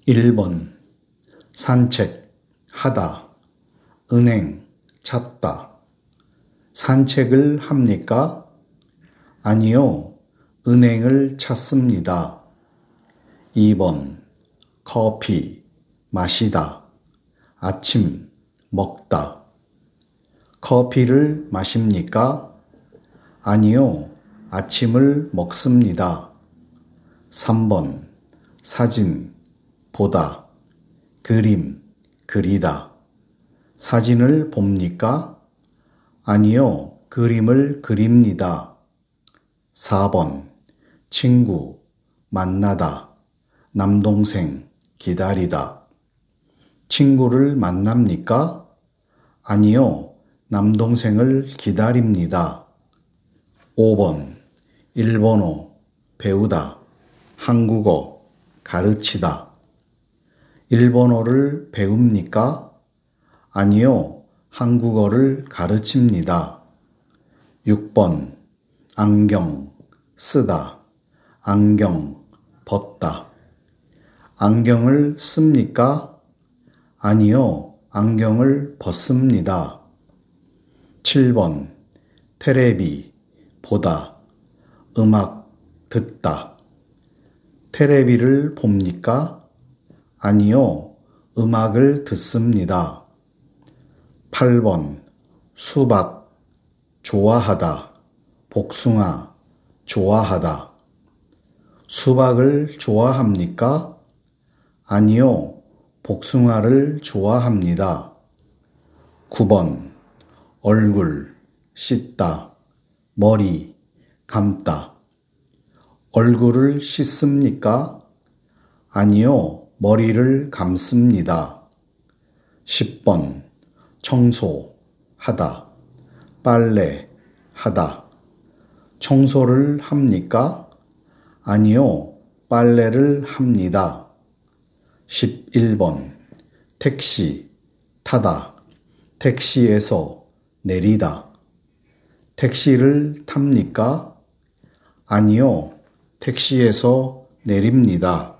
1번 산책하다, 은행 찾다. 산책을 합니까? 아니요, 은행을 찾습니다. 2번 커피 마시다, 아침 먹다. 커피를 마십니까? 아니요, 아침을 먹습니다. 3번 사진 보다, 그림 그리다. 사진을 봅니까? 아니요, 그림을 그립니다. 4번 친구 만나다, 남동생 기다리다. 친구를 만납니까? 아니요, 남동생을 기다립니다. 5번 일본어 배우다, 한국어 가르치다. 일본어를 배웁니까? 아니요, 한국어를 가르칩니다. 6번 안경 쓰다, 안경 벗다. 안경을 씁니까? 아니요, 안경을 벗습니다. 7번 테레비 보다, 음악 듣다. 테레비를 봅니까? 아니요, 음악을 듣습니다. 8번 수박 좋아하다, 복숭아 좋아하다. 수박을 좋아합니까? 아니요, 복숭아를 좋아합니다. 9번 얼굴 씻다, 머리 감다. 얼굴을 씻습니까? 아니요, 머리를 감습니다. 10번 청소하다, 빨래하다. 청소를 합니까? 아니요, 빨래를 합니다. 11번 택시 타다, 택시에서 내리다. 택시를 탑니까? 아니요, 택시에서 내립니다.